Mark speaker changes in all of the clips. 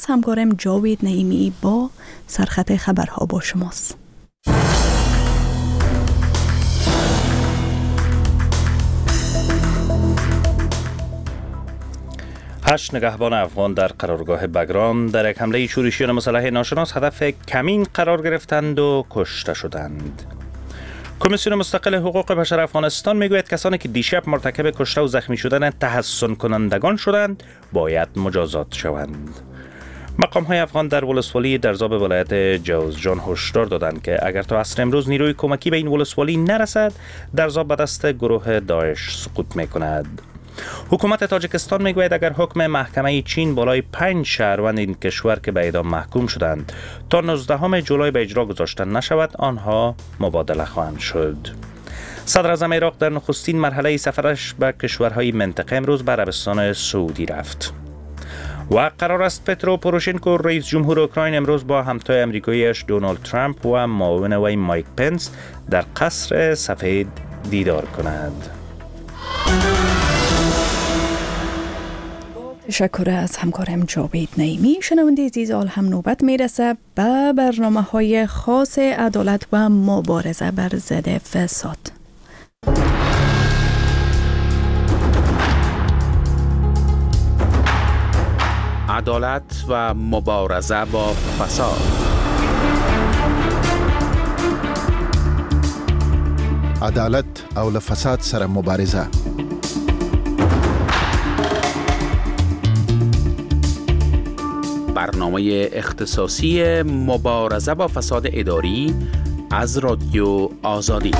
Speaker 1: همکارم جاوید نعیمی با سرخط خبرها با شماست.
Speaker 2: 8 نگهبان افغان در قرارگاه بگرام در یک حمله شورشیان مسلح ناشناس هدف کمین قرار گرفتند و کشته شدند. کمیسیون مستقل حقوق بشر افغانستان میگوید کسانی که دیشب مرتکب کشته و زخمی شدن تحسن کنندگان شدند باید مجازات شوند. مقام های افغان در ولسوالی درزاب ولایت جوزجان هشدار دادند که اگر تا عصر امروز نیروی کمکی به این ولسوالی نرسد درزاب به دست گروه داعش سقوط میکند. حکومت تاجیکستان میگوید اگر حکم محکمه چین بالای 5 شهروند این کشور که به اعدام محکوم شدند تا 19 جولای به اجرا گذاشته نشود آنها مبادله خواهند شد. صدر اعظم عراق در نخستین مرحله سفرش به کشورهای منطقه امروز به عربستان سعودی رفت. و قرار است پترو پوروشنکو رئیس جمهور اوکراین امروز با همتای آمریکاییش دونالد ترامپ و معاون وی مایک پنس در قصر سفید دیدار کند.
Speaker 1: تشکر از همکارم جاوید نعیمی. شنونده عزیز، هم نوبت میرسه به برنامه‌های خاص عدالت و مبارزه بر ضد فساد.
Speaker 3: عدالت و مبارزه با فساد.
Speaker 4: عدالت او فساد سره مبارزه.
Speaker 3: برنامه اختصاصی مبارزه با فساد اداری از رادیو آزادی.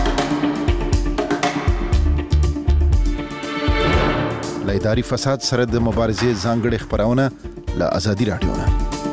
Speaker 4: لایداری فساد سره د مبارزې ځانګړي خبرونه له آزادي رادیو نه.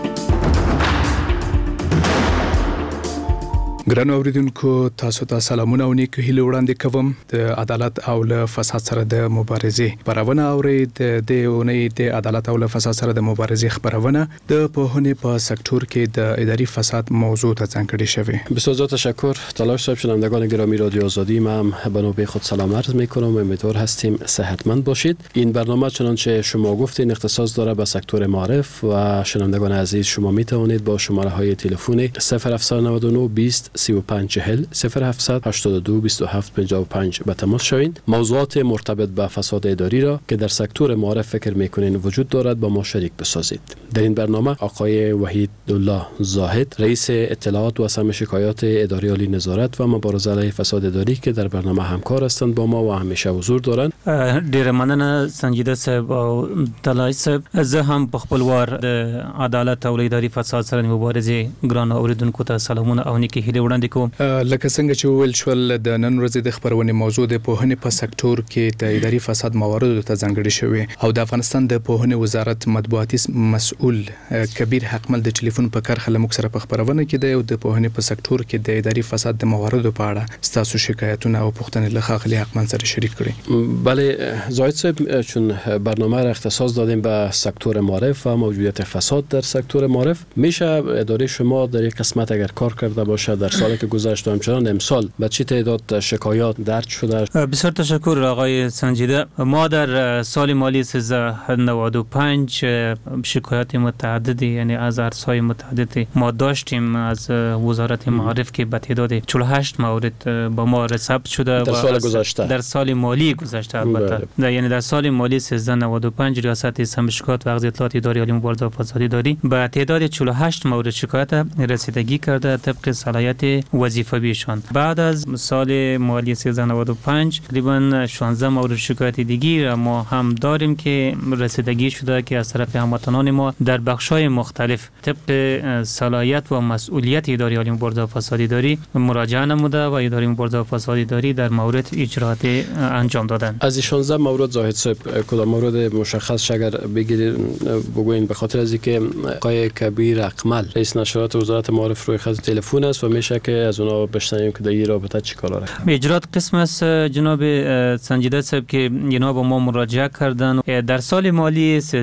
Speaker 5: ګرانو اوریدونکو، تاسو ته سلامونه او نیک هیله وړاندې کوم. د عدالت او له فساد سره د مبارزې خبرونه اورید. د اونۍ د عدالت او له فساد سره د مبارزې خبرونه د پوهنې په سکتور کې د اداري فساد موضوع ته ځانګړې شوی.
Speaker 6: بسیار تشکر تلاش صاحب. شنوندگان گرامی رادیو آزادی، من به نوبه خود سلام عرض میکنم. امیدوار هستیم صحتمند باشید. این برنامه چنانچه شما گفتین اختصاص داره به سکتور معارف و شنوندگان عزیز شما می توانید با شماره های تلفنی 0799 20 3540 0782 27 55 به تماس شوید. موضوعات مرتبط به فساد اداری را که در سکتور معارف فکر میکنین وجود دارد با ما شریک بسازید. در این برنامه آقای وحید الله زاهد، رئیس اطلاعات و سم شکایات اداری عالی نظارت و مبارزه علیه فساد اداری که در برنامه همکار هستند با ما و همیشه حضور دارند.
Speaker 7: ډیر مننه سنجیده صاحب او تلاش صاحب. زه هم په خپل وار د عدالت او اداري فساد سره مبارزې ګران اوریدونکو ته سلامونه او نیکی هیله وړاندې کوم.
Speaker 5: لکه څنګه چې ویل شول د نن ورځې د خبرونې موضوع د پوهنې په سکتور کې د اداري فساد مواردو ته ځانګړې شوی او د افغانستان د پوهنې وزارت مطبوعاتي مسؤل کبیر حقمل د ټلیفون په کرخه لمک سره په خبرونه کې د د پوهنې په سکتور کې د اداري فساد د مواردو په اړه ستاسو شکایتونه او پوښتنې له خاغلی حقمل سره شریک کړي.
Speaker 6: بله زاهد صاحب، چون برنامه را اختصاص دادیم به سکتور معارف و موجودیت فساد در سکتور معارف، میشه اداره شما در یک قسمت اگر کار کرده باشه در سالی که گذشته همچنان امسال به چه تعداد شکایات درج شده؟
Speaker 7: بسیار تشکر آقای سنجیده. ما در سال مالی 1395 شکایات متعددی یعنی از عرصه‌های متعددی ما داشتیم از وزارت معارف که به تعداد 48 مورد با ما ثبت شده
Speaker 6: در سال گذشته،
Speaker 7: در سال مالی گذشته البته یعنی در سال مالی 1395 ریاست سم شکایات و اطلاعات اداری عالی مبارزه با فساد اداری به تعداد 48 مورد شکایت رسیدگی کرده طبق صلاحیت وظیفه‌ایشان. بعد از سال مالی 1395 تقریبا 16 مورد شکایت دیگه ما هم داریم که رسیدگی شده که از طرف هموطنان ما در بخش‌های مختلف طبق صلاحیت و مسئولیت اداری عالی مبارزه با فساد اداری مراجعه نموده و اداره مبارزه با فساد اداری در مورد اجرات انجام دادن.
Speaker 6: از 16 مورد زاهد صاحب کدام مورد مشخص اگر بگوین؟ به خاطر از اینکه آقای کبیر اقمل رئیس نشریات وزارت معارف روی خط تلفن است و میشه که از اونها بشنویم که در این رابطه چیکار داره.
Speaker 7: اجرات قسم است جناب سنجیده صاحب که جناب ما مراجعه کردن در سال مالی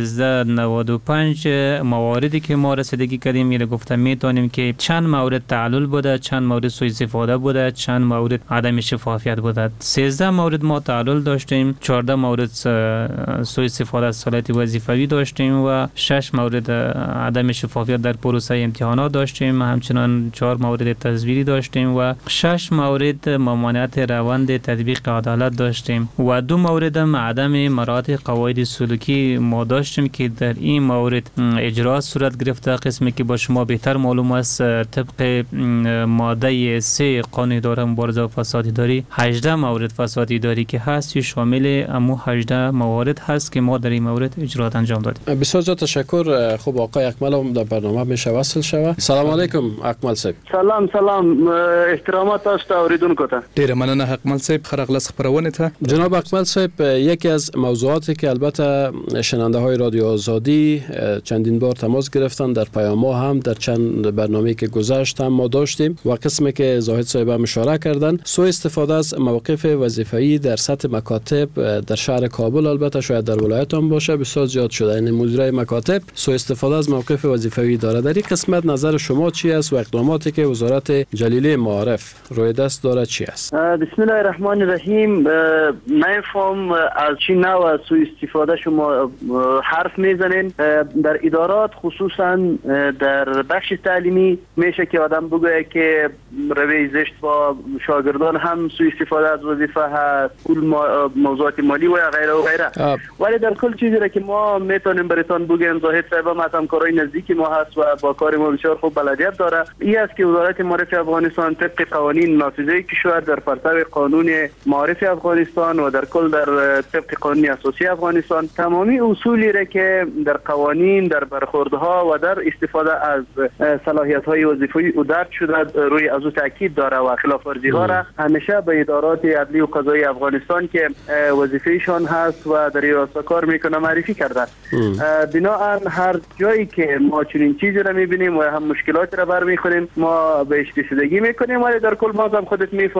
Speaker 7: 1395 مواردی که ما رسیدگی کردیم میره گفتم میتونیم که چند مورد تعلل بوده، چند مورد سوء استفاده بوده، چند مورد عدم شفافیت بوده. 13 مورد ما تعلل داشتیم داشتیم، 14 مورد سوء استفاده از صلاحیت وظیفوی داشتیم و 6 مورد عدم شفافیت در پروسه امتحانات داشتیم. همچنان 4 مورد تزویری داشتیم و 6 مورد ممانعت روند تطبیق عدالت داشتیم و 2 مورد هم عدم مراعات قواعد سلوکی ما داشتیم که در این مورد اجرا صورت گرفته. قسمی که با شما بهتر معلوم است طبق ماده 3 قانون اداره مبارزه با فساد اداری 18 مورد فساد اداری که هست شامل امو 18 موارد هست که ما در این مورد اجرات انجام دادیم.
Speaker 6: بسیار زیاد تشکر. خب آقای اکمل هم در برنامه میشه وصل شوه. سلام علیکم اکمل صاحب.
Speaker 8: سلام احترامات است اوریدونکو ته.
Speaker 5: ډیر مننه اکمل صاحب. خرغلس خبرونه ته.
Speaker 6: جناب اکمل صاحب، یکی از موضوعاتی که البته شنونده های رادیو آزادی چندین بار تماس گرفتن، در پیام هم در چند برنامه‌ای که گذشت هم ما داشتیم و قسمی که زاهد صاحب هم اشاره کردن، سوء استفاده از موقف وظیفه‌ای در سطح مکاتب در شهر کابل، البته شاید در ولایت هم باشه، بسیار زیاد شده. یعنی مدیرای مکاتب سوء استفاده از موقف وظیفه‌ای داره. در این قسمت نظر شما چی است و اقداماتی که وزارت جلیلی معارف روی دست داره چی است؟
Speaker 8: بسم الله الرحمن الرحیم. نفهم از چی نوع سوء استفاده شما حرف میزنین. در ادارات خصوصا در بخش تعلیمی میشه که آدم بگه که روی زشت با شاگردان هم سوء استفاده از وظیفه هست، پول موضوعات مالی و غیره و غیره. ولی در کل چیزی را که ما میتونیم براتون بگیم، زاهد صاحب هم همکارای نزدیکی ما هست و با کار ما بسیار خوب بلدیت داره. این است که وزارت معارف افغانستان طبق قوانین نافذه کشور در پرتو قانون معارف افغانستان و در کل در طبق قانون اساسی افغانستان تمامی اصولی را که در قوانین، در برخوردها و در استفاده از صلاحیت‌های وظیفه‌ای درج شده روی از او تاکید داره و خلاف ورزی‌ها را همیشه به ادارات عدلی و قضایی افغانستان که وظیفه‌شان هست و در راستا کار میکنه معرفی کرده. بنابراین هر جایی که ما چنین چیزی را میبینیم و هم مشکلات را برمیخوریم ما بهش رسیدگی میکنیم. ولی در کل ما هم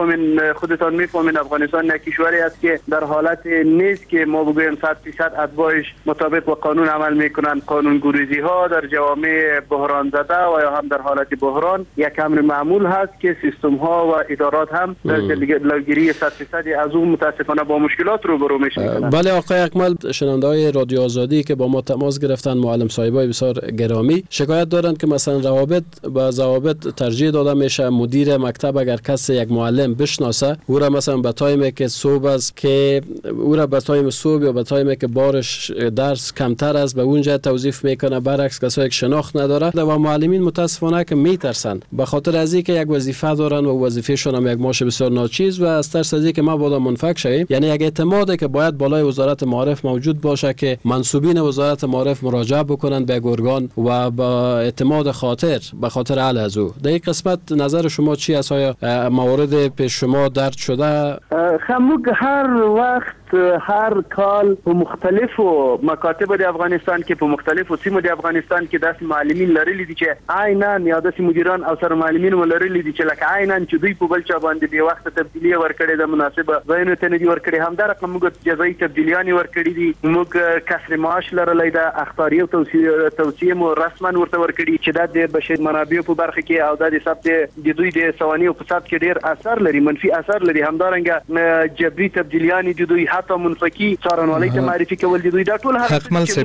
Speaker 8: خودتان میفهمین افغانستان یک کشوری است که در حالت نیست که ما بگوییم 100% اتباعش مطابق با قانون عمل میکنن. قانون گریزی ها در جوامع بحران زده و یا هم در حالت بحران یک امر معمول هست که سیستم ها و ادارات هم در جلوگیری 100% از اون متاسفانه با مشکلات روبرو میشن.
Speaker 6: بله آقای اکمل، شنونده های رادیو آزادی که با ما تماس گرفتن، معلم صاحبای بسیار گرامی، شکایت دارند که مثلا روابط با ضوابط ترجیح داده میشه. مدیر مکتب اگر کسی یک معلم بشناسه، او را مثلا به تایمی که صبح است که او را به تایم صبح یا به تایمی که بارش درس کمتر است به اونجا توظیف میکنه، برعکس کسایی که شناخت نداره و معلمین متاسفانه که میترسن به خاطر از اینکه یک وظیفه دارن و وظیفهشون هم یک معاش بسیار ناچیز و از ترس از اینکه ما باید منفک شویم. یعنی یک اعتمادی که باید بالای وزارت معارف موجود باشه که منسوبین وزارت معارف مراجعه بکنن به ارگان و با اعتماد خاطر به خاطر اهل از او. در این قسمت نظر شما چی است؟ آیا موارد پیش شما درد شده؟
Speaker 8: خموگ هر وقت هر کال په مختلفو مکاتب د افغانستان کې په مختلفو سیمو د افغانستان کې داسې معلمین لرلي دي چې عیناً یا داسې مدیران او سر معلمین ولرلي دي چې لکه عیناً چې دوی په بل چا باندې به وخت تبدیلی ورکړي د مناسبه ځایونو ته نه دي ورکړي. همدا رقم موږ جزایي تبدیلیان ورکړي دي، موږ کسر معاش لرلای د اخطاریه او توصیه مو رسما ورته ورکړي چې د بشري منابع په برخه کې او د ثبت د دوی د سواني او په ثبت کې ډیر اثر لري، منفي اثر لري. همدارنګه جبري تبدیلیان د دوی حتی منفقي څارنوالۍ ته معرفي کول دي، دوی دا ټول هر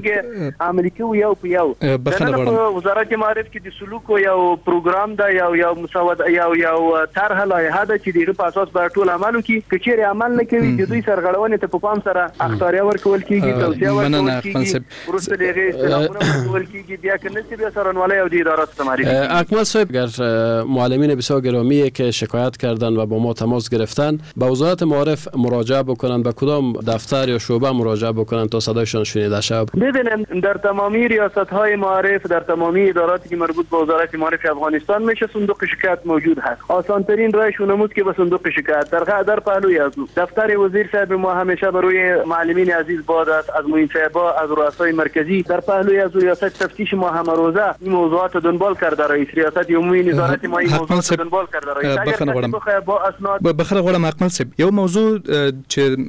Speaker 8: څه عملي کوي یو په یو. د وزارت معارف کې د سلوک یو پروګرام دا یو مساوات یو طرح لایحه ده چې دغه په اساس به ټول عملو کې کچېره عمل نه کوي د دوی سرغړونې ته په پام سره اختیار ورکول کیږي، توصیه ورکول کیږي، ورسته دغه استلامونه ورکول کیږي، بیا کنه چې بیا سرنوالۍ او د ادارات ته معرفي.
Speaker 6: اکمل صاحب، اگر معلمین بسیار گرامی که شکایت کردن و با ما تماس گرفتن با وزارت معارف مراجعه بکنن، به کدام دفتر یا شعبه مراجعه بکنن تا صدایشان شنیده شه؟
Speaker 8: ببینید در تمامی ریاست‌های معارف، در تمامی اداراتی که مربوط به وزارت معارف افغانستان میشه صندوق شکایت موجود هست. آسان ترین راهش اونموست که به صندوق شکایت در پهلوی از دفتر وزیر صاحب ما همیشه برای معلمین عزیز بادت از معین صاحبا از رؤسای مرکزی در پهلوی از ریاست تفتیش ما هم روزه این موضوعات دنبال کرده، رئیس ریاست عمومی نظارت ما این موضوعات دنبال کرده. رئیس
Speaker 5: بخره غواړم اکمل صاحب، یو موضوع چې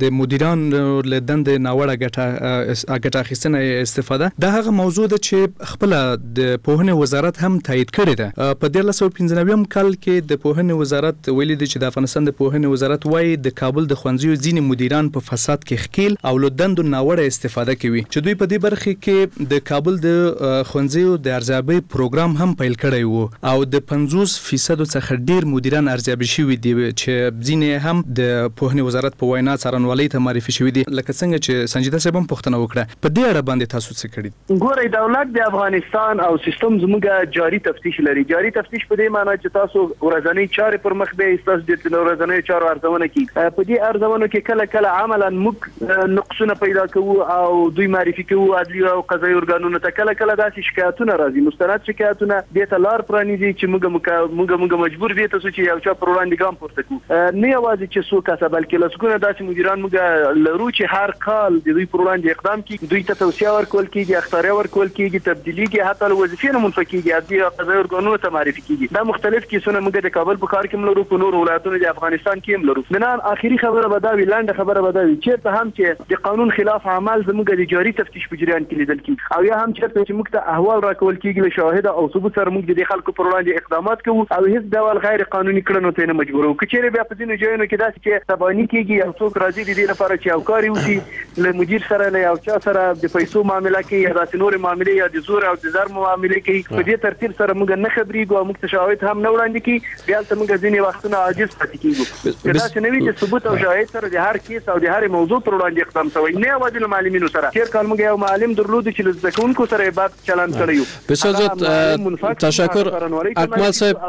Speaker 5: د مدیران له دند ناوړه ګټه اخیستنه استفاده دا هغه موضوع ده چې خپل د پوهنې وزارت هم تایید کړی ده. په 1995 کال کې د پوهنې وزارت ویلي دی چې د افغانستان د پوهنې وزارت وايي د کابل د ښوونځیو ځینې مدیران په فساد کې ښکیل او له دندو ناوړه استفاده کوي چې دوی په دې برخه کې د کابل د ښوونځیو د ارزیابۍ پروګرام هم پیل کړی وو او د 50% څخه ډیر مدیران ارزیابي شوي دي چې ځینې هم د پوهنې وزارت په وینا څارنوالۍ ته معرفي شوي دي. لکه څنګه چې سنجیده صاحب هم پوښتنه وکړه په دې اړه باندې تاسو څه کړی؟
Speaker 8: ګورئ دولت د افغانستان او سیستم زموږ جاری تفتیش لري. جاری تفتیش په دې معنی چې تاسو ورځنی چارې پر مخ به تاسو د ورځنی چارو ارزونه کوي. په دې ارزونه کې کله کله عملاً موږ نقصونه پیدا کوو او دوی معرفي کوو عدلي او قضایي ارګانونو ته. کله کله داسې شکایتونه راځي مستند شکایتونه دې ته لار پرانیزي چې موږ مجبور دي تاسو چې یو چا پر وړاندې ګام پورته کوو. نه یوازې چې څو کسه بلکې لسګونه داسې مدیران موږ لرو چې هر کال د دوی پر وړاندې اقدام کوي. دوی ته توصیه ورکول کیږي اختیار ورکول کیږي تبدیلی کې حتی له وظیفې نه منفي کیږي عدلي او قضایي ارګانونو ته معرفي کیږي. دا مختلف کیسونه موږ د کابل په ښار کې لرو په نور ولایتونو د افغانستان کې هم لرو. نن اخیری خبره بداوي لاندې خبره بداوي چې هم چې د قانون خلاف اعمال زموږ د جاری تفتیش په جریان کې لیدل کیږي او یا هم چې موږ ته احوال راکول کیږي له شاهد او ثبوت سره موږ د خلکو پر وړاندې اقدامات کوو او هیڅ ډول غیر قانوني کړنو ته نه مجبورو. کچېره بیا په ځینو ځایونو کې داسې چې تبانی کیږي او څوک راځي د دې لپاره چې اوکاري وشي له مدیر سره نه یو چا سره د پیسو معاملې کوي یا د نور معاملې یا د زور او د زر معاملې کوي. په دې ترتیب سره موږ نه خبرېږو او موږ ته شاهد هم نه وړاندې کوي. بیا ته موږ ځینې وختونه عاجز پاتې کیږو. دا چې نوې چې ثبوت او شاهد سره د هر کیس او د هر موضوع پر وړاندې اقدام شوی نه یوازې له معلمینو سره. تیر کال موږ یو معلم درلود چې له زده کوونکو سره بد چلند کړیو.
Speaker 6: بسیار زیاد تشکر اکمل صاحب.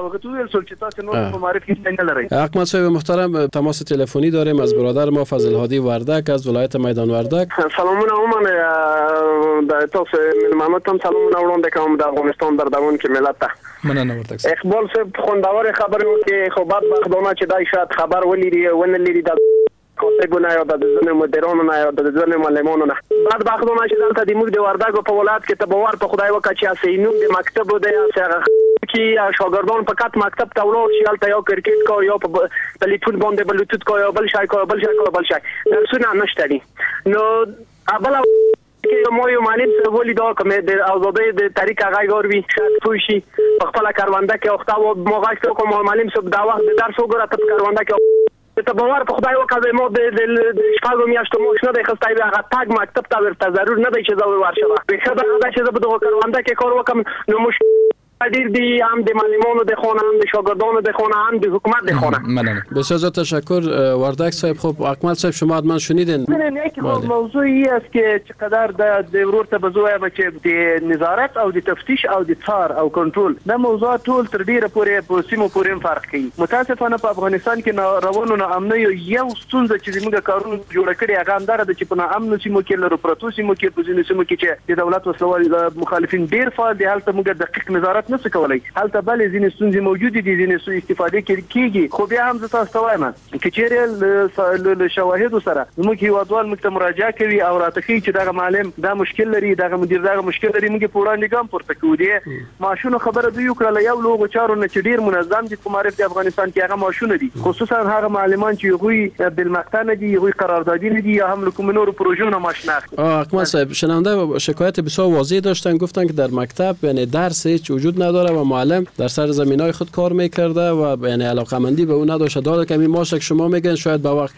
Speaker 6: اکمل صاحب محترم تماس تلفنی داریم از برادر ما فضل هادی وردک از ولایت میدان وردک.
Speaker 9: سلامونه عموما د تاسو ملمانو ته سلامونه وړاندې کوم د افغانستان در دوان کې ملت ته.
Speaker 5: مننه وردک.
Speaker 9: اقبال صاحب خوندور خبر یو کې خو بعد بخدونه چې دای شاید خبر ولري ونه لري د کاتبونه یا د ځنې مدیرانو نه یا د ځنې معلمانو نه. بعد بخدونه چې دلته د موږ د وردګو په ولایت کې ته باور په خدای وکړه چې اسینو د مکتب د چې شاګردان فقط مکتب ته ولاړ شي هلته یا کرکټ کو یا په ټلیفون باندې بلوتوث کو یا بل شي درسونه نشته دي. نو ابل کې مو یو معلم سره ولې دا کومه د آزادۍ د طریق هغه ګوروي شاید پوه شي په خپل کاروانده کې وخت او موږ کوم معلم سره دا وخت د درس وګوره په کاروانده کې ته باور په خدای وکړه مو د شپږو میاشتو مو شنه د خستای هغه تاګ مکتب ته ورته ضرور نه دی چې زو ورشه به خبره ده چې په دغه کاروانده کې کار وکم نو مشکل ډیر دی هم د معلمانو د خونه هم د شاګردانو د خونه هم د حکومت د خونه.
Speaker 6: ممنون. بسیار تشکر وردک صاحب. خب اکمل صاحب شما حتما شنیدین
Speaker 8: موضوعی است که چقدر د ورور ته بزویا چې د نظارت او د تفتیش او د څار او کنټرول د موضوعات ټول تر ډیره پورې په سیمو پورې فرق کوي. متاسفانه په افغانستان کې روانو نه امن یو ستونزه چې موږ کارونه جوړ کړی هغه اندر د چې په امن سیمو کې لرو پروتو سیمو کې په ځینو سیمو کې چې د دولت وسلوال مخالفین ډیر فعال دي. هلته موږ دقیق نظارت نشو کولای. هلته بل ځینې ستونزې موجود دي ځینې سوء استفاده کیږي. خو بیا هم تاسو ته وایم چې چیرې له شواهد سره موږ هیوادوال موږ ته مراجعه کوي او راته کوي چې دا معلم دا مشکل لري دا مدیر دا مشکل لري موږ په وړاندې ګام پورته کوو. دي ماشونو خبره دوی وکړه یو لوغو چارو نه چې ډیر منظم دي په معرفت افغانستان کې هغه ماشونه دي خصوصا هغه معلمان چې هغوی بالمقطع نه دي هغوی قراردادی نه دي یا هم کوم نور پروژه نه ماشناخت.
Speaker 6: اکمل صاحب شنونده شکایت بسیار واضح داشتن گفتن که در مکتب یعنی درس هیچ وجود نداره و معلم در سر زمینای خود کار میکرده و یعنی علاقمندی به اون نداشته. داره کمی ماشک شما میگن شاید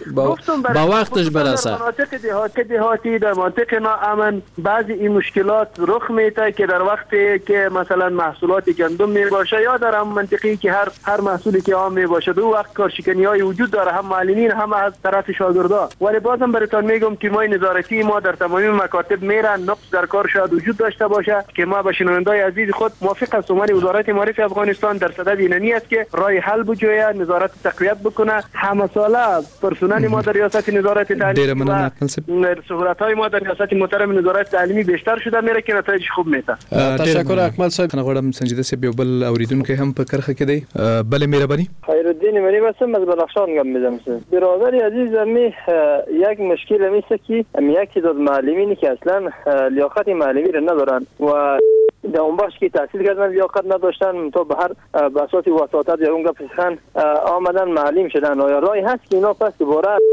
Speaker 6: با وقتش برسه.
Speaker 8: در دهاتی در مناطق ناامن بعضی این مشکلات رخ میده که در وقتی که مثلا محصولات گندم میباشه یا در هم منطقی که هر محصولی که عام میباشه دو وقت کارشکنیای وجود داره هم معلمین هم از طرف شاگردا. ولی بازم براتون میگم که ما نظارتی ما در تمام مکاتب میرن نقص در کار شاید وجود داشته باشه که ما به شنوندای عزیز خود موافق هستم. وزارت معرفت افغانستان در صدد اینمی است که راه حل بجویه نظارت تقویت بکنه. همه ساله پرسنل ما در ریاست نظارت تعلیمی و سهولت‌های ما در ریاست محترم نظارت تعلیمی بیشتر شده میره که نتایج خوب میده.
Speaker 6: تشکر اکمل صاحب.
Speaker 5: خنه غواړم سنجیده صاحب یو بل اوریدونکو هم په کرخه کې دی. بله مهرباني.
Speaker 10: خیرالدین منی بسم از بلخشان گم میزم. برادر عزیز می یک مشکل میشه که یکی دو معلمینی که اصلا لیاقت معلمی را ندارن و در اون بخش که تحصیل کردن لیاقت نداشتن تو به هر بساطی وساطت یا اون گپ سخن آمدن معلم شدن. آیا راهی هست که اینا پس دوباره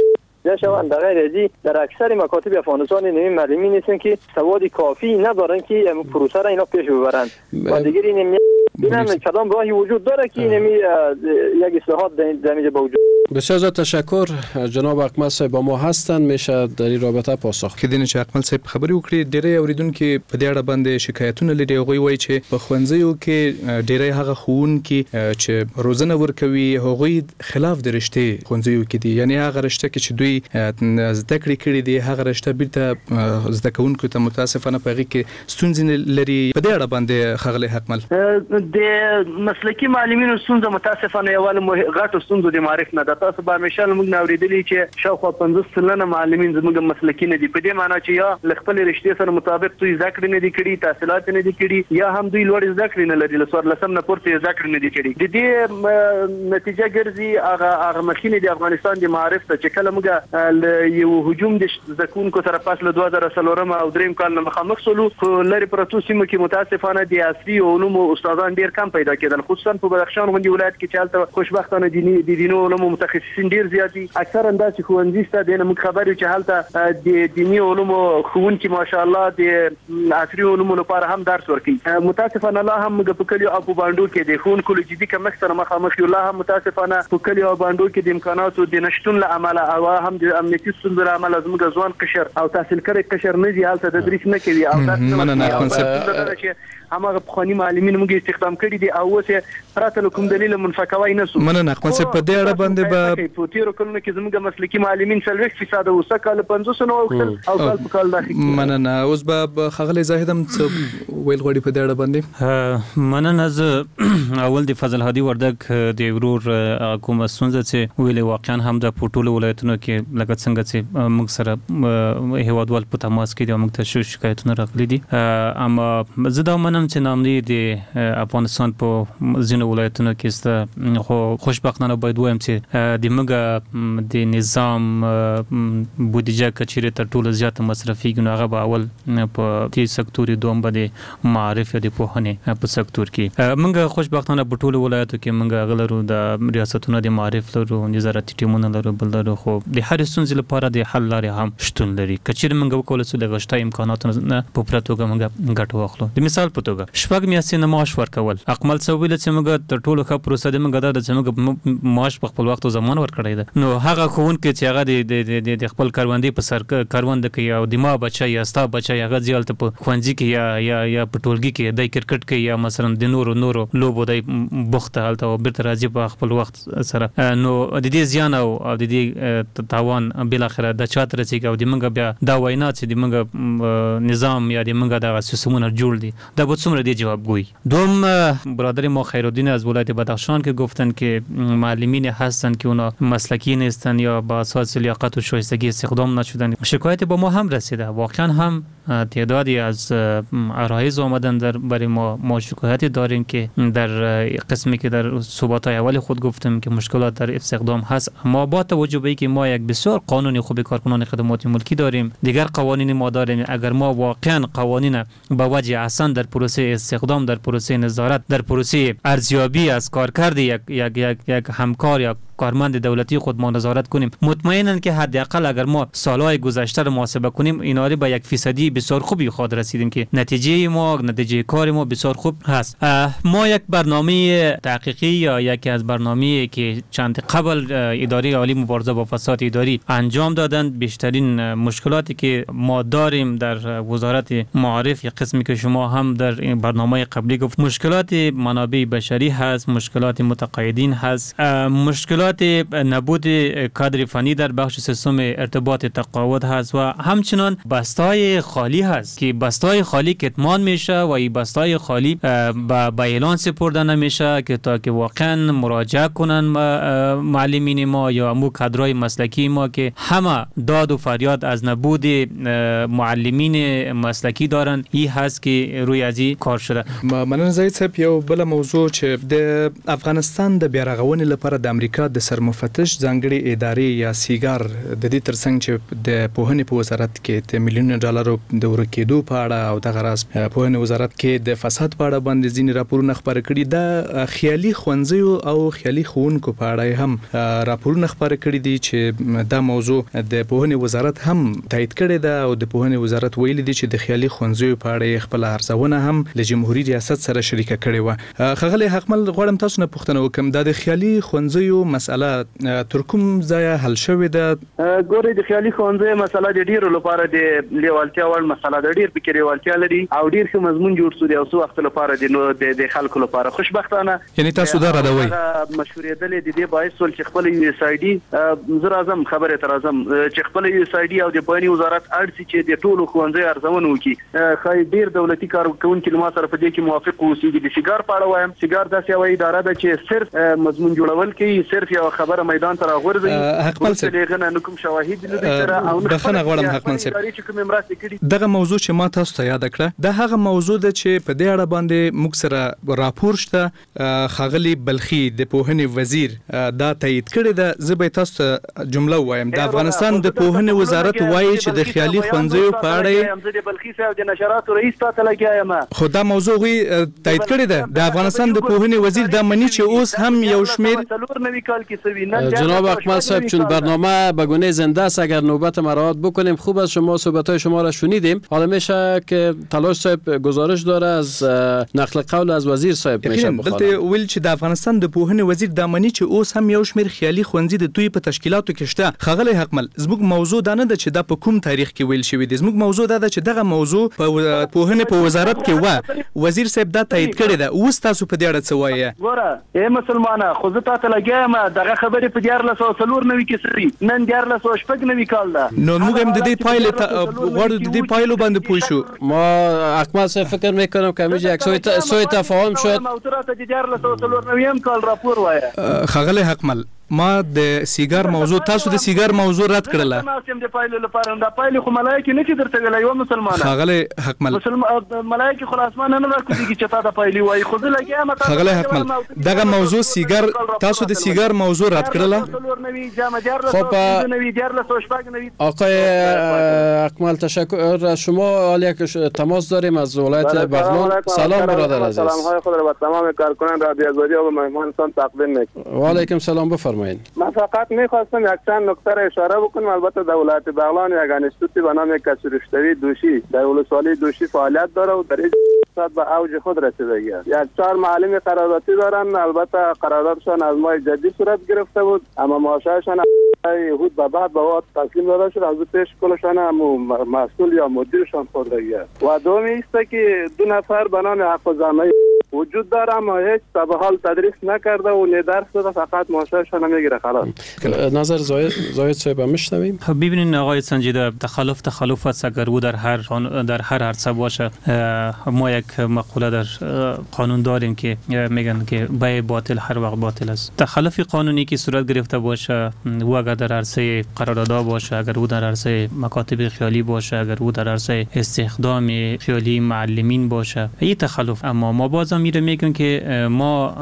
Speaker 10: یا شوند در غیر ازی در اکثر مکاتب افغانستان نمی معلمین هستن که سواد کافی ندارن که پروسه را اینا پیش ببرن و دیگر این ببینم کدام راهی وجود داره که نمی یک اصلاحات در اینجا با وجود.
Speaker 6: بسیار زیاد تشکر. جناب اکمل صاحب با ما هستن، میشه در این رابطه پاسخ
Speaker 5: کې دینه چې اکمل صاحب خبري وکړي. ډېری اوریدونکو په دې اړه باندې شکایتونه لري. هغوی وایي چې په ښوونځیو کې ډېری هغه ښوونکي چې روزنه ورکوي هغوی خلاف د رشتې ښوونځیو کې دي، یعنی هغه رشته کې چې دوی زده کړې کړي دي هغه رشته بیرته زده کوونکو ته متاسفانه په هغې کې ستونزې لري. په دې اړه باندې ښاغلی اکمل
Speaker 8: د مسلکي معلمینو ستونزه متاسفانه یوه غټه ستونزه د معرف نه ده. تاسو به همیشه موږ نه اورېدلي چې شاوخوا 50 سلنه معلمین زموږ مسلکي نه دي، په دې معنی چې یا له خپلې رشتې سره مطابق دوی زده کړې نه دي کړي، تحصیلات نه دي کړي، یا هم دوی لوړې زده کړې نه لري، له 14 نه پورته زده کړې نه دي کړي. د دې نتیجه ګرځي هغه مخینې د افغانستان د معارف ته چې کله موږ یو هجوم د زده کوونکو سره پس له 2003 او 3 کال نه مخامخ شولو، خو لري پرتو سیمو کې متاسفانه د عصري علومو استادان ډیر کم پیدا کېدل، خصوصا په بدخشان غوندي ولایت کې چې هلته خوشبختانه د دیني علومو متخصصین ډیر زیات دي. اکثرا داسې ښوونځي شته د موږ خبر یو چې هلته د دیني علومو ښوونکي ماشاءالله د عصري علومو لپاره هم درس ورکوي. متاسفانه لا هم موږ په کلیو او په بانډو کې د ښوونکو له جدي کمښت سره مخامخ یو. لا هم متاسفانه په کلیو او بانډو کې د امکاناتو د نشتون له امله او هم د امنیتي ستونزو له امله زموږ ځوان قشر او تحصیل کړی قشر نه دي هلته تدریس نه کوي او تاسو همغه پخواني معلمین موږ استخدام کړي دي او اوس پراته له کوم دلیل منفکوي نه سو.
Speaker 5: مننه اکمل صاحب. په دې اړه باندې به
Speaker 8: په تیرو کلونو کې زموږ مسلکي معلمین 40% او سکه 500 نو او کال په کال داخلي.
Speaker 5: مننه. اوس به خغلی زاهد هم ویل غوړي په دې اړه باندې.
Speaker 7: مننه. زه اول د فضل هادي وردک د ورور کوم ستونزه چې ویلې واقعا هم د پټولو ولایتونو کې لکه څنګه چې موږ سره هیوادوال په تماس کې د موږ ته شکایتونه راغلي دي، اما زه دا منم چې نامني د افغانستان په ځینو ولایتونو کې است، خو خوشبختانه باید وایم چې د موږ د نظام بودیجه کچېرې تر ټولو زیاته مصرفېږي نو هغه به اول په دې سکتور دوم به د معارف یا د پوهنې په سکتور کې. موږ خوشبختانه په ټولو ولایتو کې موږ هغه لرو، د ریاستونو د معارف لرو، نظارتي ټیمونه لرو، بل لرو، خو د هرې ستونزې لپاره د حل لارې هم شتون لري. کچېرې موږ وکولی شو د غشته امکاناتو نه په پوره توګه موږ ګټه واخلو. د مثال په توګه شپږ میاشتې نه معاش ورکول. اکمل صاحب ویل چې موږ تر ټولو ښه پروسه د موږ دا چې موږ معاش په خپل وخت او زمان ورکړی ده. نو هغه ښوونکي چې هغه د خپل کاروندې په سر کاروند کوي او د ما بچی یا ستا بچی هغه ځالته په ښوونځي کې یا په ټولګي کې د کرکټ کوي یا مثلا د نورو لوبو د بوخته هلته او بیرته راځي په خپل وخت سره، نو د دې زیان او د دې تاوان بل اخره د چاته رسیږي او د موږ بیا دا وینا چې د موږ نظام یا د موږ د سیستمونه جوړ دي دا به څومره دی جوابگویی. دوم برادر ما خیرالدین از ولایت بدخشان که گفتن که معلمین هستن که اونا مسلکی نیستن یا با اساس لیاقت و شایستگی استخدام نشدن. شکایت با ما هم رسیده، واقعا هم تعدادی از عرایض آمدن برای ما شکایتی داریم که در قسمی که در صحبت‌های اول خود گفتم که مشکلات در استخدام هست، اما با توجه به اینکه ما یک بسیار قانون خوب کارکنان خدمات ملکی داریم، دیگر قوانین ما داریم، اگر ما واقعا قوانین با وجه احسن در پروسه استخدام، در پروسه نظارت، در پروسه ارزیابی از کارکرد یک همکار یا کارمند دولتی خود ما نظارت کنیم، مطمئنن که حداقل اگر ما سالهای گذشته رو محاسبه کنیم ایناری به 1% بسیار خوبی خود رسیدیم که نتیجه کار ما بسیار خوب هست. ما یک برنامه تحقیقی یا یکی از برنامه‌ای که چند قبل اداره عالی مبارزه با فساد اداری انجام دادند، بیشترین مشکلاتی که ما داریم در وزارت معارف یا قسمی که شما هم در برنامه قبلی گفت، مشکلات منابع بشری هست، مشکلات متقاعدین هست، مشکلات نبود کادر فنی در بخش سیستم ارتباط تقاعد هست و همچنان بستای خالی هست که بستای خالی کتمان میشه و این بستای خالی با اعلان سپرده نمیشه که تا که واقعا مراجعه کنن معلمین ما یا امو کادرای مسلکی ما که همه داد و فریاد از نبود معلمین مسلکی دارن، این هست که روی ازی کار شده.
Speaker 5: مننه زاهد صاحب. یو بل موضوع چې د افغانستان د بیارغونې لپاره د امریکا د سرمفتش ځانګړي ادارې یا سیګار د دې ترڅنګ چې د پوهنې په وزارت کې د $1,000,000 د ورکېدو په اړه او دغه راز پوهنې وزارت کې د فساد په اړه باندې ځینې راپورونه خپاره کړي. د خیالي ښوونځیو او خیالي ښوونکو په اړه هم راپورونه خپاره کړي دي چې دا موضوع د پوهنې وزارت هم تایید کړې ده او د پوهنې وزارت ویلي دي چې د خیالي ښوونځیو په اړه خپل ارزونه هم له جمهوریت ریاست سره شریکه کړې و. ښاغلی حقمل غواړم تاسو نه پوښتنه وکم دا د خیالي ښوونځیو مسله تر کوم ځایه حل شوې ده؟
Speaker 8: ګورې د خیالي ښوونځیو مسله د ډیرو لپاره د لیوالتیا وړ مسله ده، ډیر پکې لیوالتیا لري او ډیر ښه مضمون جوړ شوی او څو وخت لپاره د خلکو لپاره خوشبختانه
Speaker 5: یعنی تاسو دا راوړئ
Speaker 8: مشورېدل د دې باعث ول چې خپل یو اس آی ډي زر اعظم خبره تر اعظم چې خپل یو اس آی ډي او د پوهنې وزارت اړتي چې د ټولو ښوونځیو ارزونه وکړي. خای ډیر دولتي کارکونکي ما سره په دې کې موافق اوسي. د سیګار په اړه وایم، سیګار داسې یو اداره ده چې صرف مضمون جوړول کوي، صرف یو خبره میدان ته راغورځي.
Speaker 5: حقمل صاحب
Speaker 8: کوم شواهد لري او
Speaker 5: بخنه غواړم حقمل صاحب دغه موضوع چې ما تاسو ته یاد کړه دا هغه موضوع ده چې په دې اړه باندې موږ سره راپور شته. ښاغلی بلخي د پوهنې وزیر دا تایید کړی ده. زه به تاسو ته جمله وایم د افغانستان د پوهنې وزارت وایي چې د خیالي ښوونځیو په اړه
Speaker 8: د بلخي صاحب د نشراتو رئیس ته لګیایم
Speaker 5: خو دا موضوع تایید کړی ده. د افغانستان د پوهنې وزیر دا مني چې اوس هم یو شمیر
Speaker 6: جناب حقمل صاحب چون برنامه به گونه زنده است اگر نوبت مراعات بکنیم خوب است. شما صحبت‌های شما را شنیدیم. حالا میشه که تلاش صاحب گزارش داره از نقل قول از وزیر صاحب میشه بخوام
Speaker 5: دلته ویل چې د افغانستان د پوهنې وزیر د مني چې اوس هم یو شمیر خیالي ښوونځي د دوی په تشکیلاتو کې شته. ښاغلی حقمل زموږ موضوع دا نه ده چې دا په کوم تاریخ کې ویل شوی دی. زموږ موضوع دا ده چې دغه موضوع په پوهنې په وزارت کې و وزیر صاحب دا تایید کړی ده. اوس تاسو په دې اړه څه وایي؟
Speaker 8: ګوره ای مسلمانه خو زه تاسو لګیایم دغه خبرې په 1494 کې سړي نن 1490 کال ده.
Speaker 5: نو موږ هم د دې پایلې غواړو د دې پایلو باندې پوه شو.
Speaker 6: ما حقمل صاحب فکر میکنم که همیشه یک سوء تفاهم شد.
Speaker 8: موضوعات د 1494 کال راپور وایي.
Speaker 5: ښاغلی حقمل ما د سیګار موضوع تاسو د سیګار موضوع رد کړله.
Speaker 8: ناسم د پایلو لپاره دا پایلې خو ملایکه نه چې درته ویلای یو مسلمان.
Speaker 5: ښاغلی حقمل
Speaker 8: ملایکه خو اسمان نه راکوي چې تا د پایلې وایي خو لګیا مته.
Speaker 5: ښاغلی حقمل دغه موضوع سیګار تاسو د سیګار موضوع رد کړله.
Speaker 6: آقای حقمل تشکر از شما. حالا یک تماس داریم از ولایت بغلان. سلام برادر عزیز.
Speaker 9: سلام‌های خود را به تمام کارکنان رادیو آزادی و مهمانتان تقدیم می‌کنم.
Speaker 6: و علیکم سلام بفرمایید.
Speaker 9: من فقط می‌خواستم یک چند نکته را اشاره بکنم. البته در ولایت بغلان یک انستیتوتی به نام کسرشتوی دوشی در ولسوالی دوشی فعالیت داره و در این صد به اوج خود رسیده است. یک 4 معلم قراردادی دارن. البته قراردادشان از ماه جدی صورت گرفته بود اما معاششان یهود به بعد به وقت تسلیم داده شد. از پیش کلشان مسئول یا مدیرشان خوردگی است. و دومی است که 2 نفر به نام حق زمانی وجود داره اما هیچ تا به حال تدریس نکرده و نه درس داده فقط معاششان میگیره خلاص.
Speaker 6: نظر زاید صاحب میشنویم.
Speaker 7: ببینید آقای سنجیده تخلف است اگر او در هر عرصه باشه. ما یک مقوله در قانون داریم که میگن که بیع باطل هر وقت باطل است. تخلف قانونی که صورت گرفته باشه و اگر در عرصه قرارداد باشه، اگر او در عرصه مکاتب خیالی باشه، اگر او در عرصه استخدام خیالی معلمین باشه، این تخلف. اما ما بازم میگیم که ما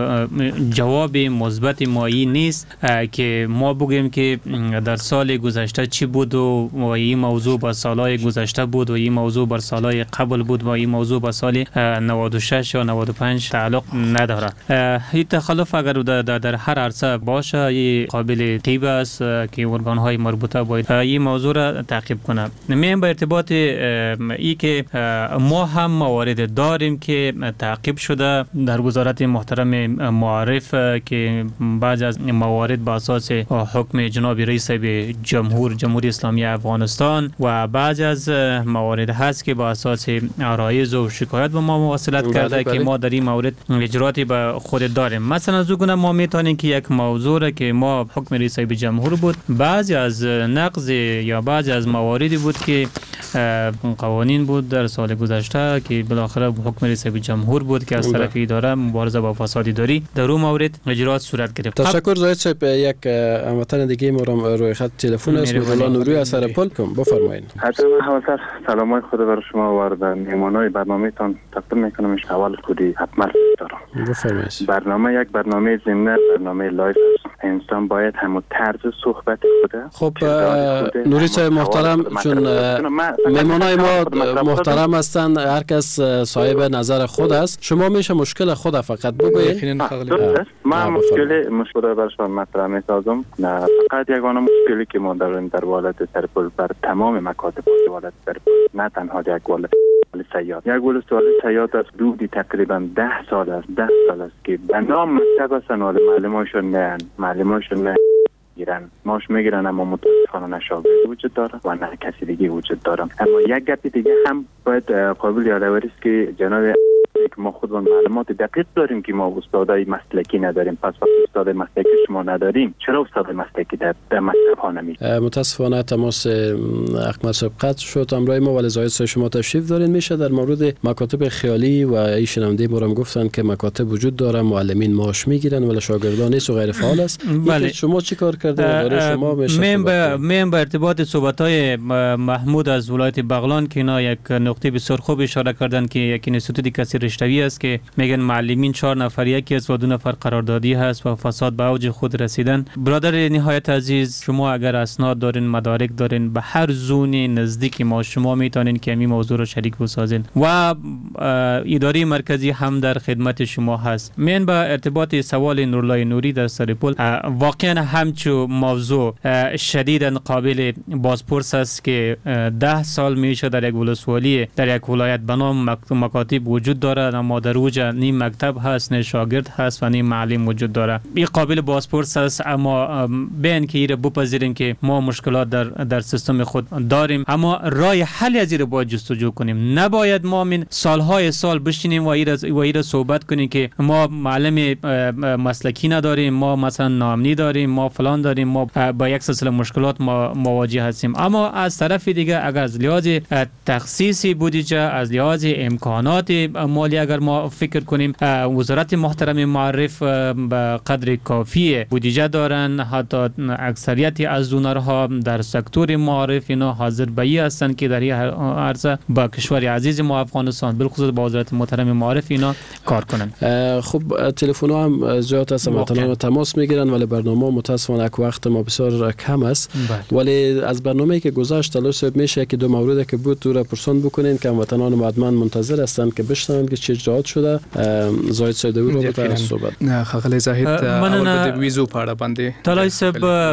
Speaker 7: جواب مثبت مایی نیست که ما بگیم که در سال گذشته چی بود و این موضوع با سالهای گذشته بود و این موضوع بر سالهای قبل بود و این موضوع با سال 96 یا 95 تعلق نداره. این تخلف اگر در هر عرصه باشه این قابل تیب است که ارگان‌های مربوطه باید این موضوع را تعقیب کنه. میگم به ارتباط ای که ما هم موارد داریم که تعقیب شده در وزارت محترم معارف که بعضی از موارد با اساس حکم جناب رئیس جمهوری اسلامی افغانستان و بعضی از موارد هست که با اساس عرایض و شکایت به ما مواصلت کرده که ما در این مورد اجراتی به خود داریم. مثلا از اون ما میتونیم که یک موضوع را که ما حکم رئیس جمهور بود بعضی از نقض یا بعضی از مواردی بود که قوانین بود در سال گذشته که بالاخره حکم رئیس جمهور بود که از طرف اداره مبارزه با فساد اداری در اون مورد اجرات صورت گرفت.
Speaker 6: تشکر زاید صاحب. یک هموطن دیگه ما روی خط تلفن است مولا نوری از سرپل کم بفرمایید.
Speaker 11: حتما همسر سلامای خود بر شما و در مهمانای برنامه‌تان تقدیم میکنم. اول کودی حتما دارم.
Speaker 6: بفرمایید.
Speaker 11: برنامه یک برنامه ضمن برنامه لایف است. انسان باید همون طرز صحبت خوده.
Speaker 6: خب نوری صاحب محترم، چون مهمانای ما محترم هستند، هر کس صاحب نظر خود است، شما میشه مشکل خود فقط بگویید.
Speaker 11: من مشکل برای شما مطرح می‌سازم. فقط یگانه مشکلی که ما داریم در والد سرپل بر تمام مکاتب والد سرپل، نه تنها یک والد سیاد، یک والد سیاد از حدودی تقریبا 10 سال است که به نام مکتب هستن، ولی معلماشون نه گیرن، ماش میگیرن، اما متاسفانه نه شاگرد وجود داره و نه کسی دیگه وجود داره. اما یک گپ دیگه هم باید قابل یادآوری است که جناب ما خود معلومات دقیق داریم که ما استادای مسلکی نداریم. پس وقتی استاد مسلکی شما نداریم، چرا استاد مسلکی در مکتب ها نمیشه؟
Speaker 6: متاسفانه تماس احمد صاحب قطع شد. امروز ما ولی زاهد صاحب شما تشریف دارین. میشه در مورد مکاتب خیالی و ای شنونده ما هم گفتن که مکاتب وجود داره، معلمین معاش میگیرن ولی شاگردان نیست و غیر فعال است. بله. شما چی کار کردید برای شما؟ میشه
Speaker 7: من به ارتباط صحبت‌های محمود از ولایت بغلان که اینا یک نقطه بسیار خوب اشاره کردن که یک اینستیتوت کسی رشته‌ای است که میگن معلمین 4 نفر یکی است و 2 نفر قراردادی هست و فساد به اوج خود رسیدن. برادر نهایت عزیز، شما اگر اسناد دارین، مدارک دارین، به هر زونی نزدیک ما شما میتونین که این موضوع رو شریک بسازین و اداره مرکزی هم در خدمت شما هست. من به ارتباط سوال نورالله نوری در سرپل، واقعا همچو موضوع شدیداً قابل بازپرس است که 10 سال میشه در یک ولسوالی در یک ولایت به نام مکاتب وجود دارد، اما در اوج نیم مکتب هست، نه شاگرد هست و نیم معلم وجود داره. این قابل بازپرس است، اما بین که ایره بپذیریم که ما مشکلات در سیستم خود داریم، اما راه حل از ایره باید جستجو کنیم. نباید ما من سالهای سال بشینیم و ایره صحبت کنیم که ما معلم مسلکی نداریم، ما مثلا نامنی داریم، ما فلان داریم، ما با یک سلسله مشکلات ما مواجه هستیم. اما از طرف دیگه اگر از لحاظ تخصیصی بودجه، از لحاظ امکانات مالی اگر ما فکر کنیم، وزارت محترم معرف به قدر کافی بودجه دارن، حتی اکثریت از دونرها در سکتور معرف اینا حاضر به هستن که در این عرصه با کشور عزیز ما افغانستان بالخصوص با وزارت محترم معرف اینا کار کنن.
Speaker 6: خب تلفن هم زیاد است، هموطنان تماس میگیرن ولی برنامه متاسفانه یک وقت ما بسیار کم است. ولی از برنامه‌ای که گذشت تلاش میشه که 2 مورد که بود تو را پرسان بکنین که هموطنان مدمن منتظر هستند که بشنوند که چه اجراات شده. زاهد سیدوی رو به صحبت.
Speaker 5: نه خغلی زاهد اول بده ویزو پاړه باندې
Speaker 7: طلای صاحب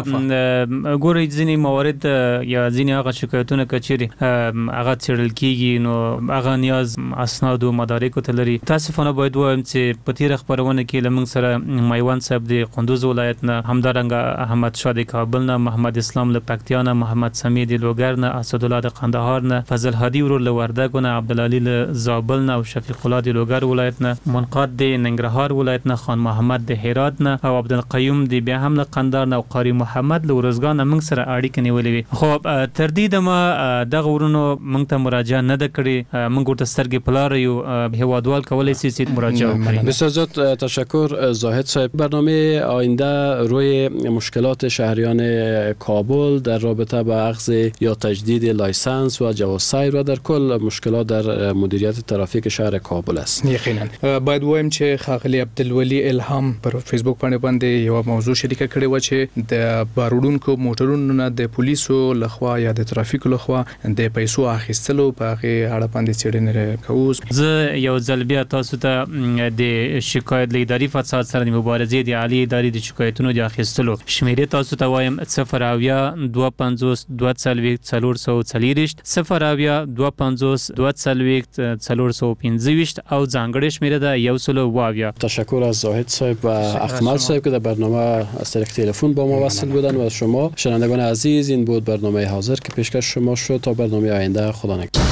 Speaker 7: ګورې ځینې موارد یا ځینې هغه شکایتونه کچېري هغه څېړل کیږي، نو هغه نیاز اسناد او مدارک ته لري. تاسفانه باید وایم چې په تیر خبرونه کې لمن سره میوان صاحب د قندوز ولایت نه، همدارنګه احمد شاه د کابل نه، محمد اسلام له پکتیا نه، محمد سمی د لوګر نه، اسدالله د قندهار نه، فضل هادي ورور له وردګ نه، عبدالعلی له زابل نه او شفیق الله د لوګر ولایت نه، منقاد د ننګرهار ولایت نه، خان محمد د هرات نه او عبدالقیوم د بیا هم له قندهار نه او قاری محمد له ورزګان موږ سره اړیکه نیولې وي. خو تر دې دمه دغه ورونو موږ ته مراجعه نه ده کړې، موږ ورته سترګې په لاره یو، هیوادوال کولی شي چې مراجعه وکړي.
Speaker 6: بسیار زیاد تشکر زاهد صاحب. برنامه آینده روی مشکلات شهریان کابل در رابطه با اخذ یا تجدید لایسنس و جواز سیر و در کل مشکلات در مدیریت ترافیک شهر کابل است.
Speaker 5: یقینا باید وایم چې ښاغلي عبدالولي الهام پر فیسبوک باندې یو موضوع شریکه کړې و چې د باروډونکو موټرونو نه د پولیسو لخوا یا د ترافیک لخوا د پیسو اخیستلو په هغه اړه باندې څېړنې کوو.
Speaker 7: زه یو ځل بیا تاسو ته د شکایت له اداري فساد سره د مبارزې د عالی ادارې د شکایتونو د اخیستلو شمیرې تاسو ته وایم 052 240 440 052 240 425 او ځانګړې شمیره ده 122.
Speaker 6: تشکر از زاهد صاحب و احمد صاحب که در برنامه از طریق تلفن با ما وصل بودن و شما شنوندگان عزیز. این بود برنامه حاضر که پیشکش شما شد. تا برنامه آینده، خدا نگهدار.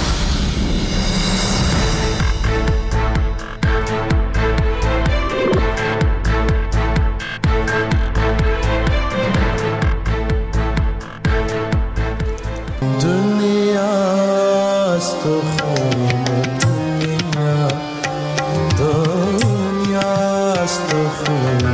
Speaker 12: دنیا است و خون